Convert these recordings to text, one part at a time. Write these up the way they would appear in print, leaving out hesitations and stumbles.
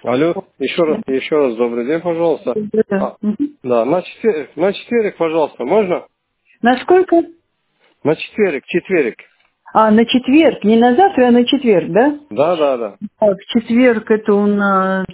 Алло, еще раз добрый день, пожалуйста. Да. Мгм. Да, на четверг, пожалуйста, можно? На сколько? На четверг. А, на четверг. Не на завтра, а на четверг, да? Да. Так, четверг это у нас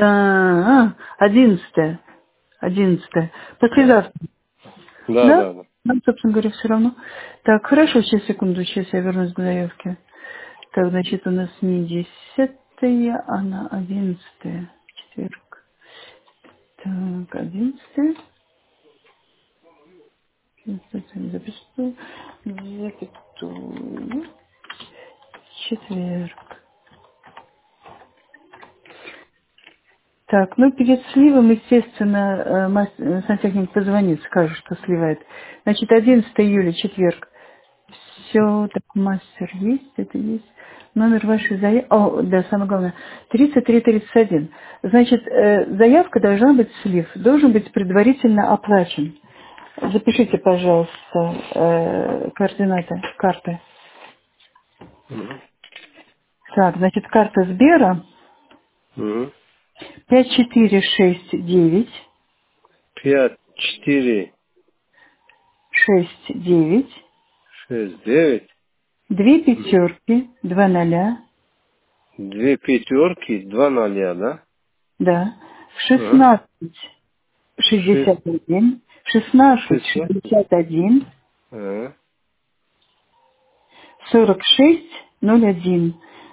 11. 11. Послезавтра. Да? Да. Нам, собственно говоря, все равно. Так, хорошо, сейчас, секунду, сейчас я вернусь к заявке. Так, значит, у нас не 10, а на 11. Четверг. Так, 11. Записываю. Запятую. Четверг. Так, ну перед сливом, естественно, сантехник позвонит, скажет, что сливает. Значит, 11 июля, четверг. Все, так, мастер есть, это есть. Номер вашей заявки, о, да, самое главное, 3331. Значит, заявка должна быть слив, должен быть предварительно оплачен. Запишите, пожалуйста, координаты карты. Так, значит, карта Сбера Угу. 5469 5, 4, 69 6, 9. Две пятерки, два ноля, 2 пятерки, 2 ноля, да? да, Ага. 16 6, 61, 16 6, 61, ага. 46 01.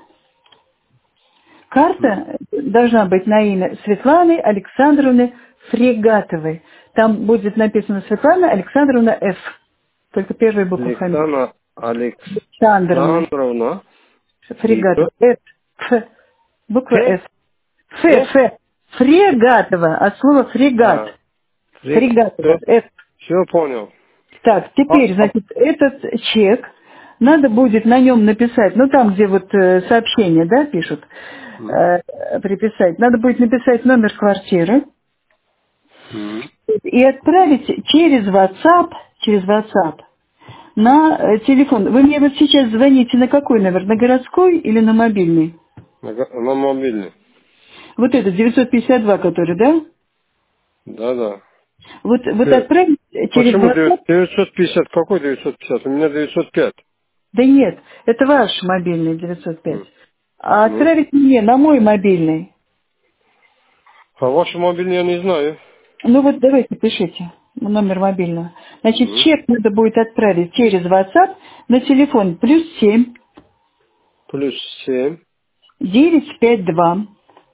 Карта должна быть на имя Светланы Александровны Фрегатовой. Там будет написано Светлана Александровна Ф. Только первая буква фамилии. Александра Александровна Александровна. И Фрегатова. Ф. Ф. Буква Ф. П, Ф. Фрегатова. От слова фрегат. А, Фрегатова. Ф. все понял. Так, А, теперь, значит, этот чек надо будет на нем написать, ну там, где вот сообщения, да, пишут, приписать, надо будет написать номер квартиры Мгм. и отправить через WhatsApp на телефон. Вы мне вот сейчас звоните на какой номер? На городской или на мобильный? На мобильный. Вот этот 952, который, да? Да. Вот отправить через Почему WhatsApp. 950? Какой 950? У меня 905. Да нет, это ваш мобильный 905. М. А Ну. отправить мне на мой мобильный. А ваш мобильный я не знаю. Ну вот давайте пишите номер мобильного. Значит, М. чек надо будет отправить через WhatsApp на телефон +7 Плюс 7, 952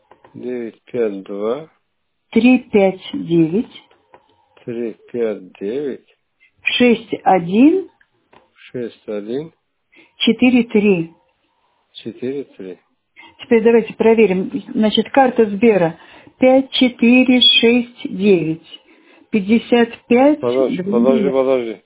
952, 359 359, 61 61, 43. 43. Теперь давайте проверим. Значит, карта Сбера 5469 55 Подожди.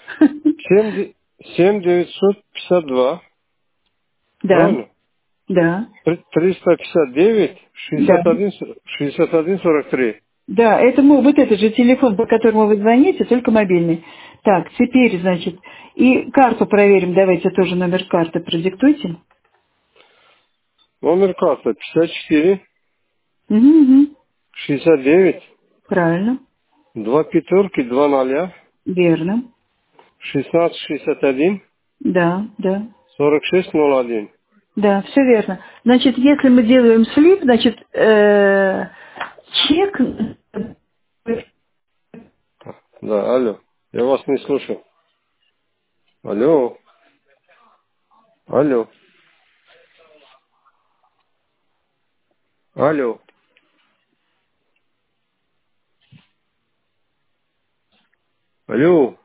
7 952, Да, правильно? да, 359, да. 61, 43. Да, вот этот же телефон, по которому вы звоните, только мобильный. Так, теперь, значит, и карту проверим, давайте тоже номер карты продиктуйте. Номер карты 54, Угу. 69, Правильно, 2 пятерки, 2 ноля, верно. 16, 61, Да. 46, 01. Да, все верно. Значит, если мы делаем слив, значит, чек... Да, алло. Я вас не слышу. Алло. Алло. Алло. Алло.